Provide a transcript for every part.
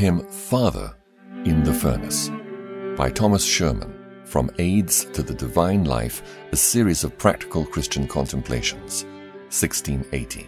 him Father in the Furnace by Thomas Sherman, From Aids to the Divine Life, a series of practical Christian contemplations, 1680.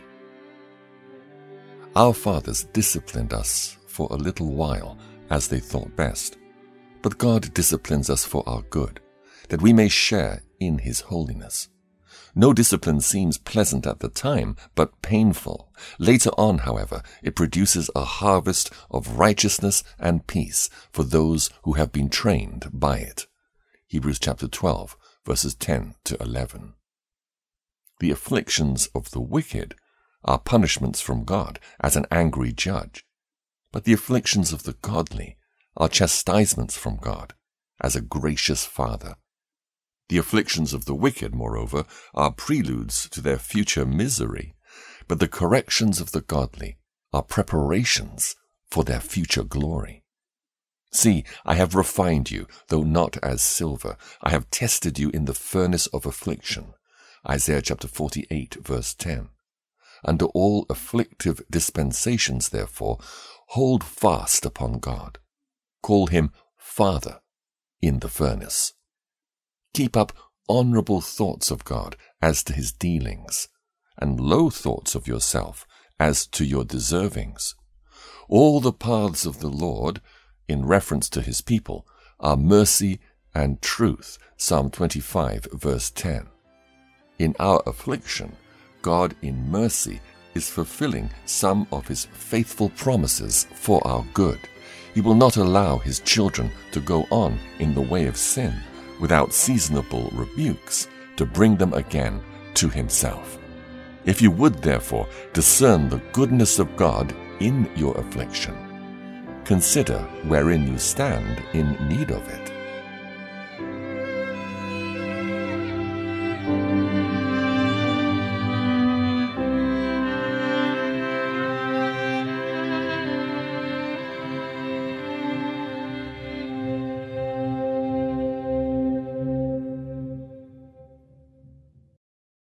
Our fathers disciplined us for a little while as they thought best, but God disciplines us for our good, that we may share in his holiness. No discipline seems pleasant at the time, but painful. Later on, however, it produces a harvest of righteousness and peace for those who have been trained by it. Hebrews chapter 12, verses 10 to 11. The afflictions of the wicked are punishments from God as an angry judge, but the afflictions of the godly are chastisements from God as a gracious Father. The afflictions of the wicked, moreover, are preludes to their future misery, but the corrections of the godly are preparations for their future glory. See, I have refined you, though not as silver. I have tested you in the furnace of affliction. Isaiah chapter 48, verse 10. Under all afflictive dispensations, therefore, hold fast upon God. Call him Father in the furnace. Keep up honorable thoughts of God as to his dealings, and low thoughts of yourself as to your deservings. All the paths of the Lord, in reference to his people, are mercy and truth. Psalm 25, verse 10. In our affliction, God in mercy is fulfilling some of his faithful promises for our good. He will not allow his children to go on in the way of sin without seasonable rebukes to bring them again to himself. If you would, therefore, discern the goodness of God in your affliction, consider wherein you stand in need of it.